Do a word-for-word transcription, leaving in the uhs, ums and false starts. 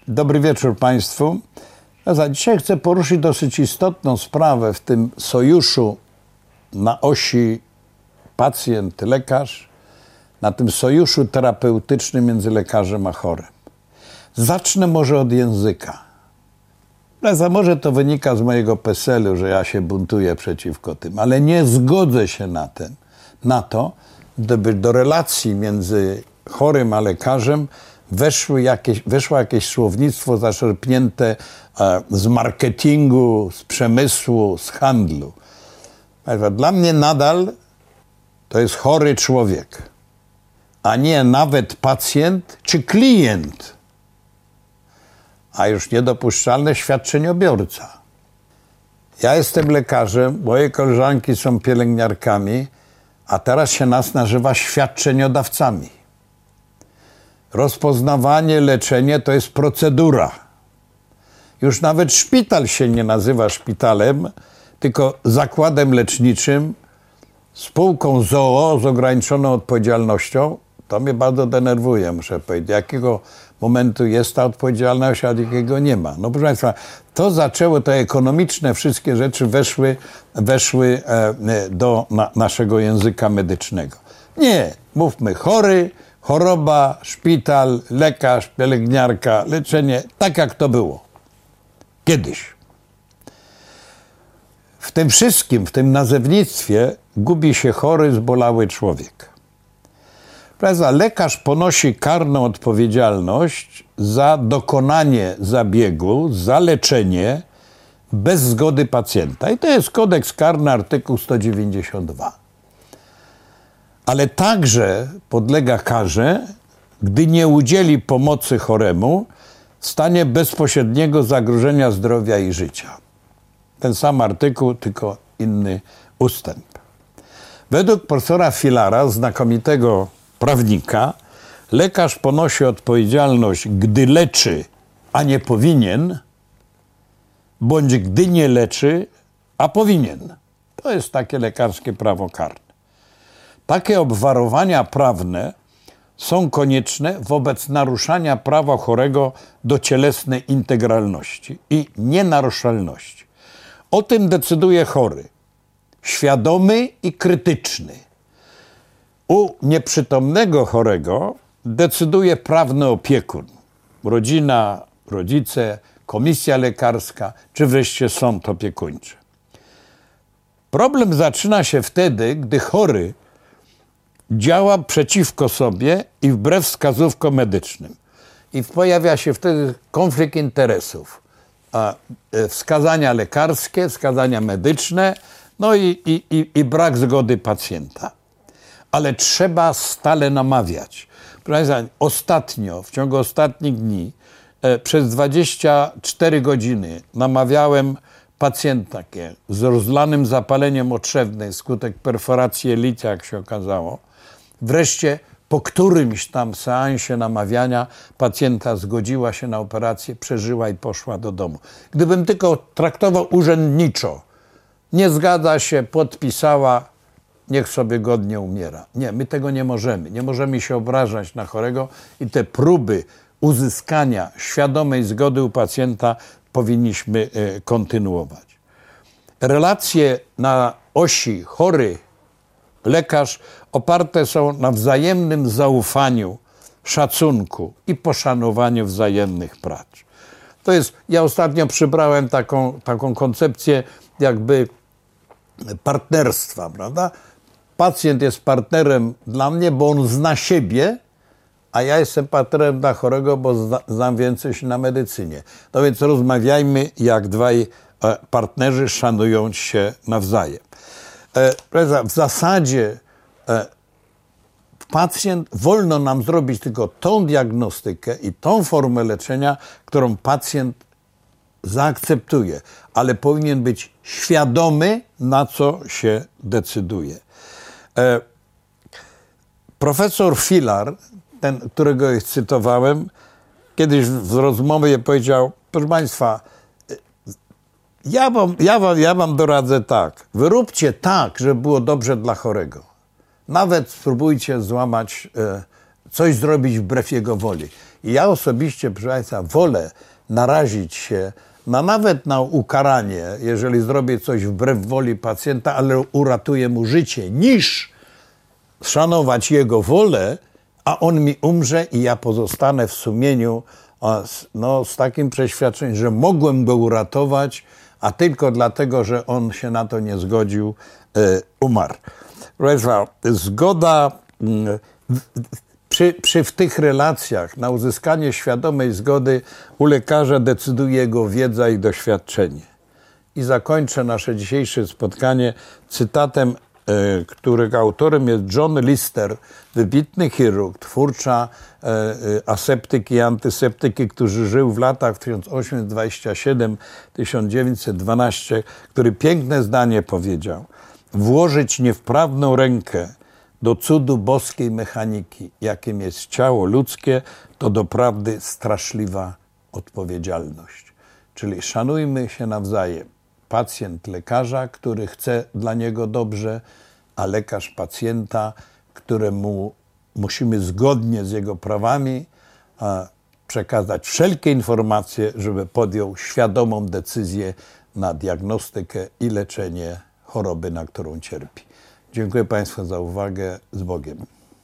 Dobry wieczór Państwu. Dzisiaj chcę poruszyć dosyć istotną sprawę w tym sojuszu na osi pacjent-lekarz, na tym sojuszu terapeutycznym między lekarzem a chorym. Zacznę może od języka. A może to wynika z mojego peselu, że ja się buntuję przeciwko tym, ale nie zgodzę się na, ten, na to, gdyby do relacji między chorym a lekarzem weszły jakieś, weszło jakieś słownictwo zaczerpnięte e, z marketingu, z przemysłu, z handlu. Dla mnie nadal to jest chory człowiek, a nie nawet pacjent czy klient, a już niedopuszczalne świadczeniobiorca. Ja jestem lekarzem, moje koleżanki są pielęgniarkami, a teraz się nas nazywa świadczeniodawcami. Rozpoznawanie, leczenie to jest procedura. Już nawet szpital się nie nazywa szpitalem, tylko zakładem leczniczym, spółką z o o z ograniczoną odpowiedzialnością. To mnie bardzo denerwuje, muszę powiedzieć. Jakiego momentu jest ta odpowiedzialność, a jakiego nie ma. No proszę Państwa, to zaczęło, te ekonomiczne wszystkie rzeczy weszły, weszły do na, naszego języka medycznego. Nie, mówmy chory, choroba, szpital, lekarz, pielęgniarka, leczenie, tak jak to było kiedyś. W tym wszystkim, w tym nazewnictwie gubi się chory, zbolały człowiek. Prawda? Lekarz ponosi karną odpowiedzialność za dokonanie zabiegu, za leczenie bez zgody pacjenta. I to jest kodeks karny, artykuł sto dziewięćdziesiąt dwa. Ale także podlega karze, gdy nie udzieli pomocy choremu w stanie bezpośredniego zagrożenia zdrowia i życia. Ten sam artykuł, tylko inny ustęp. Według profesora Filara, znakomitego prawnika, lekarz ponosi odpowiedzialność, gdy leczy, a nie powinien, bądź gdy nie leczy, a powinien. To jest takie lekarskie prawo karne. Takie obwarowania prawne są konieczne wobec naruszania prawa chorego do cielesnej integralności i nienaruszalności. O tym decyduje chory, świadomy i krytyczny. U nieprzytomnego chorego decyduje prawny opiekun, rodzina, rodzice, komisja lekarska, czy wreszcie sąd opiekuńczy. Problem zaczyna się wtedy, gdy chory działa przeciwko sobie i wbrew wskazówkom medycznym. I pojawia się wtedy konflikt interesów. A wskazania lekarskie, wskazania medyczne, no i, i, i, i brak zgody pacjenta. Ale trzeba stale namawiać. Proszę Państwa, ostatnio, w ciągu ostatnich dni, e, przez dwadzieścia cztery godziny namawiałem pacjenta z rozlanym zapaleniem otrzewnej skutek perforacji jelita, jak się okazało. Wreszcie po którymś tam seansie namawiania pacjenta zgodziła się na operację, przeżyła i poszła do domu. Gdybym tylko traktował urzędniczo, nie zgadza się, podpisała, niech sobie godnie umiera. Nie, my tego nie możemy. Nie możemy się obrażać na chorego i te próby uzyskania świadomej zgody u pacjenta powinniśmy e, kontynuować. Relacje na osi chory, lekarz oparte są na wzajemnym zaufaniu, szacunku i poszanowaniu wzajemnych prac. To jest, ja ostatnio przybrałem taką, taką koncepcję jakby partnerstwa, prawda? Pacjent jest partnerem dla mnie, bo on zna siebie, a ja jestem partnerem dla chorego, bo zna, znam więcej się na medycynie. No więc rozmawiajmy jak dwaj partnerzy, szanując się nawzajem. W zasadzie pacjent, wolno nam zrobić tylko tą diagnostykę i tą formę leczenia, którą pacjent zaakceptuje, ale powinien być świadomy, na co się decyduje. Profesor Filar, ten, którego cytowałem, kiedyś w rozmowie powiedział, proszę Państwa, Ja wam, ja, wam, ja wam doradzę tak. Wyróbcie tak, żeby było dobrze dla chorego. Nawet spróbujcie złamać, e, coś zrobić wbrew jego woli. I ja osobiście, proszę Państwa, wolę narazić się na nawet na ukaranie, jeżeli zrobię coś wbrew woli pacjenta, ale uratuję mu życie, niż szanować jego wolę, a on mi umrze i ja pozostanę w sumieniu no, z takim przeświadczeniem, że mogłem go uratować, a tylko dlatego, że on się na to nie zgodził, y, umarł. Zgoda y, przy, przy w tych relacjach na uzyskanie świadomej zgody u lekarza decyduje jego wiedza i doświadczenie. I zakończę nasze dzisiejsze spotkanie cytatem, y, którego autorem jest John Lister, wybitny chirurg, twórca y, y, aseptyki i antyseptyki, który żył w latach tysiąc osiemset dwudziestym siódmym do tysiąc dziewięćset dwunastego, który piękne zdanie powiedział: włożyć niewprawną rękę do cudu boskiej mechaniki, jakim jest ciało ludzkie, to doprawdy straszliwa odpowiedzialność. Czyli szanujmy się nawzajem. Pacjent lekarza, który chce dla niego dobrze, a lekarz pacjenta, któremu musimy zgodnie z jego prawami przekazać wszelkie informacje, żeby podjął świadomą decyzję na diagnostykę i leczenie choroby, na którą cierpi. Dziękuję Państwu za uwagę. Z Bogiem.